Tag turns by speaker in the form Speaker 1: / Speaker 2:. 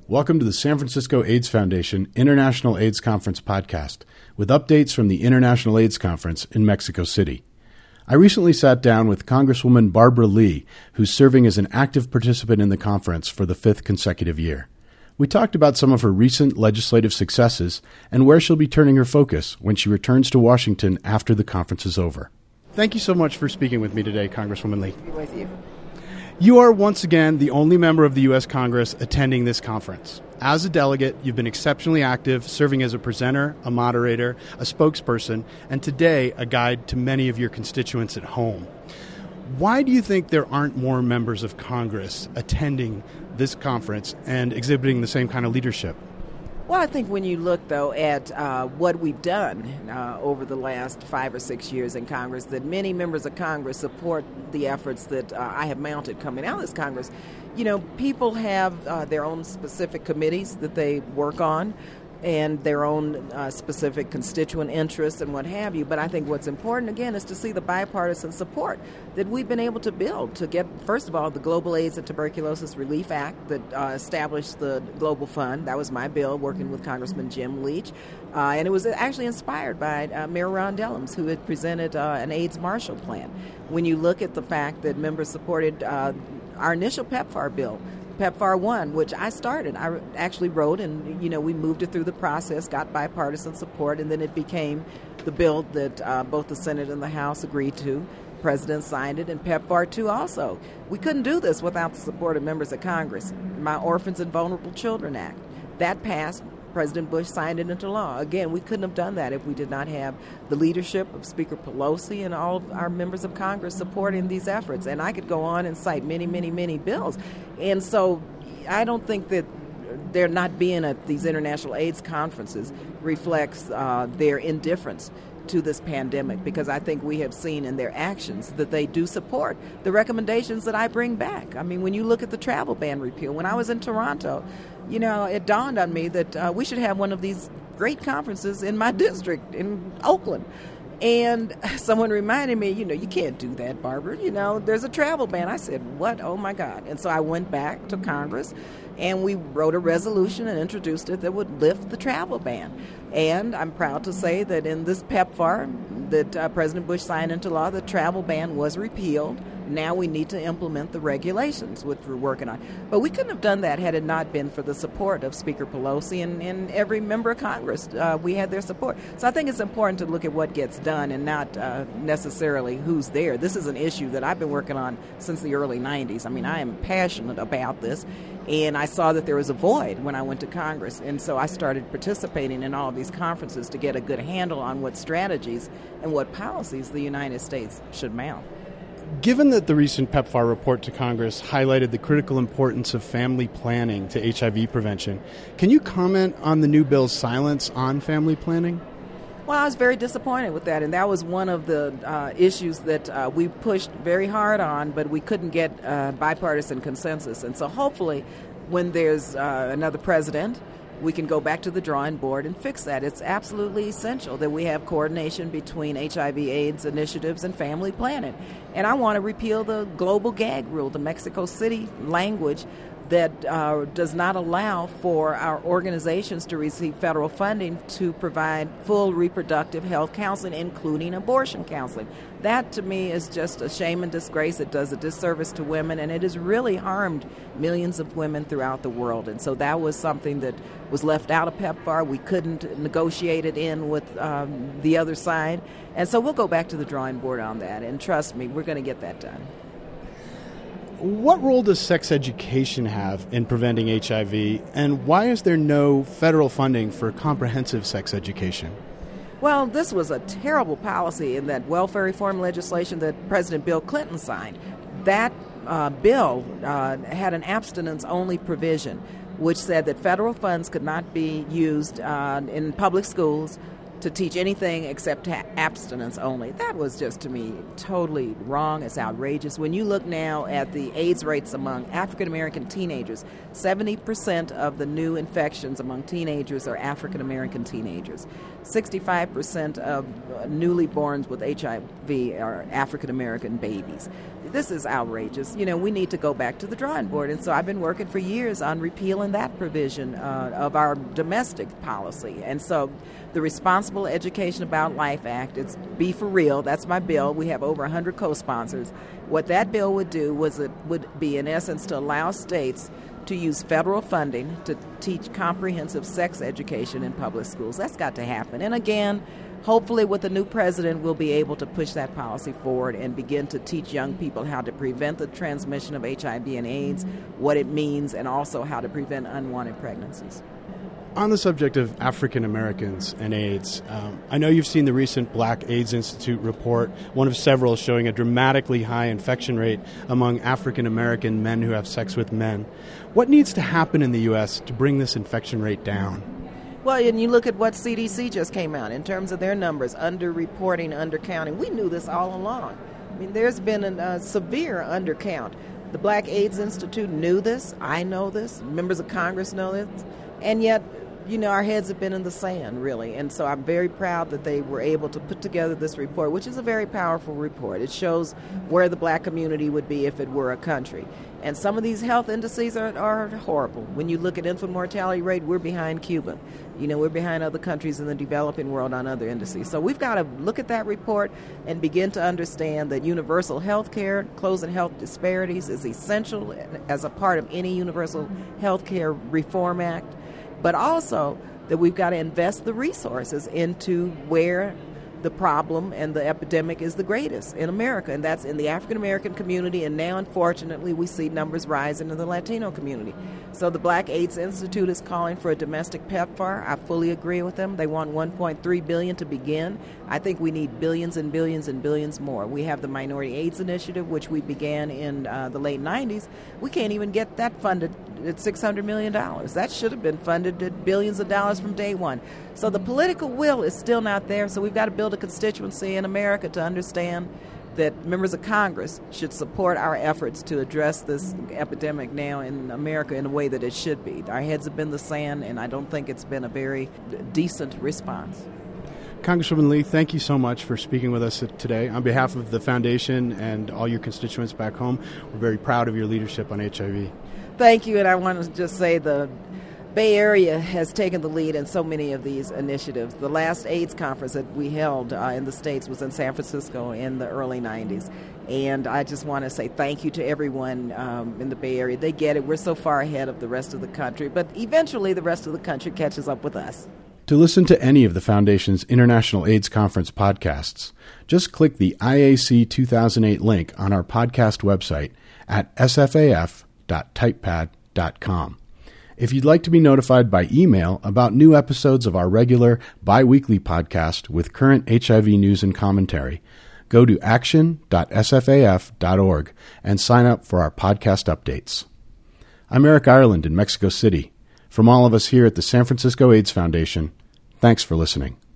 Speaker 1: Welcome to the San Francisco AIDS Foundation International AIDS Conference podcast, with updates from the International AIDS Conference in Mexico City. I recently sat down with Congresswoman Barbara Lee, who's serving as an active participant in the conference for the 5th consecutive year. We talked about some of her recent legislative successes and where she'll be turning her focus when she returns to Washington after the conference is over. Thank you so much for speaking with me today, Congresswoman Lee.
Speaker 2: Be with you.
Speaker 1: You are once again the only member of the U.S. Congress attending this conference. As a delegate, you've been exceptionally active, serving as a presenter, a moderator, a spokesperson, and today a guide to many of your constituents at home. Why do you think there aren't more members of Congress attending this conference and exhibiting the same kind of leadership?
Speaker 2: Well, I think when you look, though, at what we've done over the last 5 or 6 years in Congress, that many members of Congress support the efforts that I have mounted coming out of this Congress. You know, people have their own specific committees that they work on and their own specific constituent interests and what have you. But I think what's important, again, is to see the bipartisan support that we've been able to build to get, first of all, the Global AIDS and Tuberculosis Relief Act that established the Global Fund. That was my bill, working with Congressman Jim Leach. And it was actually inspired by Mayor Ron Dellums, who had presented an AIDS Marshall Plan. When you look at the fact that members supported our initial PEPFAR bill, PEPFAR 1, which I started. I actually wrote, and, you know, we moved it through the process, got bipartisan support, and then it became the bill that both the Senate and the House agreed to. The President signed it, and PEPFAR 2 also. We couldn't do this without the support of members of Congress. My Orphans and Vulnerable Children Act, that passed. President Bush signed it into law. Again, we couldn't have done that if we did not have the leadership of Speaker Pelosi and all of our members of Congress supporting these efforts. And I could go on and cite many, many, many bills. And so I don't think that their not being at these international AIDS conferences reflects their indifference to this pandemic, because I think we have seen in their actions that they do support the recommendations that I bring back. I mean, when you look at the travel ban repeal, when I was in Toronto, you know, it dawned on me that we should have one of these great conferences in my district in Oakland. And someone reminded me, you know, you can't do that, Barbara. You know, there's a travel ban. I said, what? Oh, my God. And so I went back to Congress, and we wrote a resolution and introduced it that would lift the travel ban. And I'm proud to say that in this PEPFAR that President Bush signed into law, the travel ban was repealed. Now we need to implement the regulations, which we're working on. But we couldn't have done that had it not been for the support of Speaker Pelosi and every member of Congress. We had their support. So I think it's important to look at what gets done and not necessarily who's there. This is an issue that I've been working on since the early 90s. I mean, I am passionate about this. And I saw that there was a void when I went to Congress. And so I started participating in all of these conferences to get a good handle on what strategies and what policies the United States should mount.
Speaker 1: Given that the recent PEPFAR report to Congress highlighted the critical importance of family planning to HIV prevention, can you comment on the new bill's silence on family planning?
Speaker 2: Well, I was very disappointed with that, and that was one of the issues that we pushed very hard on, but we couldn't get bipartisan consensus. And so hopefully when there's another president, we can go back to the drawing board and fix that. It's absolutely essential that we have coordination between HIV/AIDS initiatives and family planning. And I want to repeal the global gag rule, the Mexico City language that does not allow for our organizations to receive federal funding to provide full reproductive health counseling, including abortion counseling. That, to me, is just a shame and disgrace. It does a disservice to women, and it has really harmed millions of women throughout the world. And so that was something that was left out of PEPFAR. We couldn't negotiate it in with the other side. And so we'll go back to the drawing board on that. And trust me, we're going to get that done.
Speaker 1: What role does sex education have in preventing HIV, and why is there no federal funding for comprehensive sex education?
Speaker 2: Well, this was a terrible policy in that welfare reform legislation that President Bill Clinton signed. That bill had an abstinence-only provision, which said that federal funds could not be used in public schools to teach anything except abstinence only. That was just, to me, totally wrong. It's outrageous. When you look now at the AIDS rates among African-American teenagers, 70% of the new infections among teenagers are African-American teenagers. 65% of newly borns with HIV are African-American babies. This is outrageous. We need to go back to the drawing board. And so I've been working for years on repealing that provision of our domestic policy. And so the Responsible Education About Life Act, it's Be For Real, that's my bill. We have over 100 co-sponsors. What that bill would do was it would be, in essence, to allow states to use federal funding to teach comprehensive sex education in public schools. That's got to happen. And again, hopefully with the new president, we'll be able to push that policy forward and begin to teach young people how to prevent the transmission of HIV and AIDS, what it means, and also how to prevent unwanted pregnancies.
Speaker 1: On the subject of African Americans and AIDS, I know you've seen the recent Black AIDS Institute report, one of several showing a dramatically high infection rate among African American men who have sex with men. What needs to happen in the U.S. to bring this infection rate down?
Speaker 2: Well, and you look at what CDC just came out in terms of their numbers, under-reporting, under-counting. We knew this all along. I mean, there's been a severe undercount. The Black AIDS Institute knew this. I know this. Members of Congress know this. And yet, our heads have been in the sand, really. And so I'm very proud that they were able to put together this report, which is a very powerful report. It shows where the black community would be if it were a country. And some of these health indices are horrible. When you look at infant mortality rate, we're behind Cuba. We're behind other countries in the developing world on other indices. So we've got to look at that report and begin to understand that universal health care, closing health disparities, is essential as a part of any universal health care reform act. But also that we've got to invest the resources into where the problem and the epidemic is the greatest in America, and that's in the African-American community, and now, unfortunately, we see numbers rising in the Latino community. So the Black AIDS Institute is calling for a domestic PEPFAR. I fully agree with them. They want $1.3 billion to begin. I think we need billions and billions and billions more. We have the Minority AIDS Initiative, which we began in the late 90s. We can't even get that funded at $600 million. That should have been funded at billions of dollars from day one. So the political will is still not there, so we've got to build a constituency in America to understand that members of Congress should support our efforts to address this epidemic now in America in a way that it should be. Our heads have been in the sand, and I don't think it's been a very decent response.
Speaker 1: Congresswoman Lee, thank you so much for speaking with us today. On behalf of the foundation and all your constituents back home, we're very proud of your leadership on HIV.
Speaker 2: Thank you, and I want to just say the Bay Area has taken the lead in so many of these initiatives. The last AIDS conference that we held in the States was in San Francisco in the early 90s. And I just want to say thank you to everyone in the Bay Area. They get it. We're so far ahead of the rest of the country. But eventually the rest of the country catches up with us.
Speaker 1: To listen to any of the Foundation's International AIDS Conference podcasts, just click the IAC 2008 link on our podcast website at sfaf.typepad.com. If you'd like to be notified by email about new episodes of our regular bi-weekly podcast with current HIV news and commentary, go to action.sfaf.org and sign up for our podcast updates. I'm Eric Ireland in Mexico City. From all of us here at the San Francisco AIDS Foundation, thanks for listening.